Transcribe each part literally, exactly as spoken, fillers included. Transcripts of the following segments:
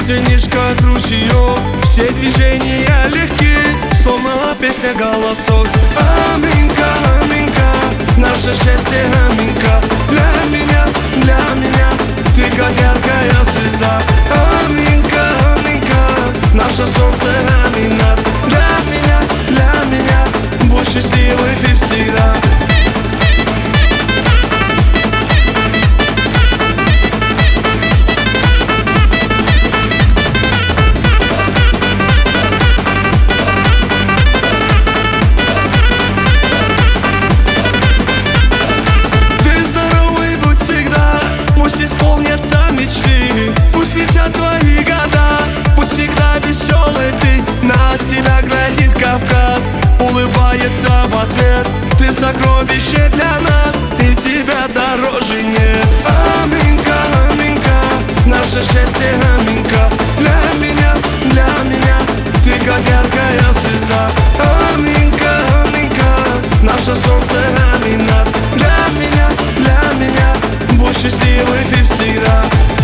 Синишка круче ее, все движения легки, словно песня голосов. Аминка, аминка, наше счастье аминка. Для меня, для меня, ты как яркая звезда. Аминка, аминка, наше солнце амина. Для меня, для меня, будь счастливой ты всегда. Исполнятся мечты, пусть летят твои года, пусть всегда веселый ты, на тебя глядит Кавказ, улыбается в ответ, ты сокровище для нас, и тебя дороже нет. Аминка, аминка, наше счастье аминка. Для меня, для меня, ты как яркая звезда. Аминка, аминка, наше солнце амина. Для меня, для меня, будь счастливой ты всегда.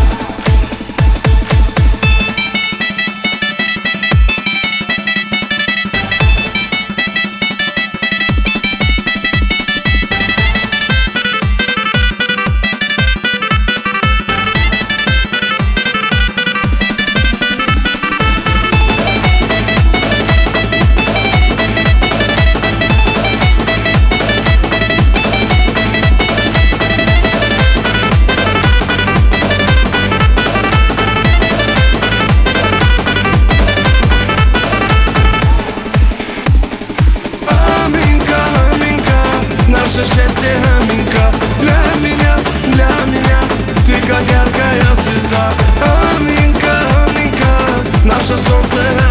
Наше счастье аминка. Для меня, для меня, ты как яркая звезда. Аминка, аминка, наше солнце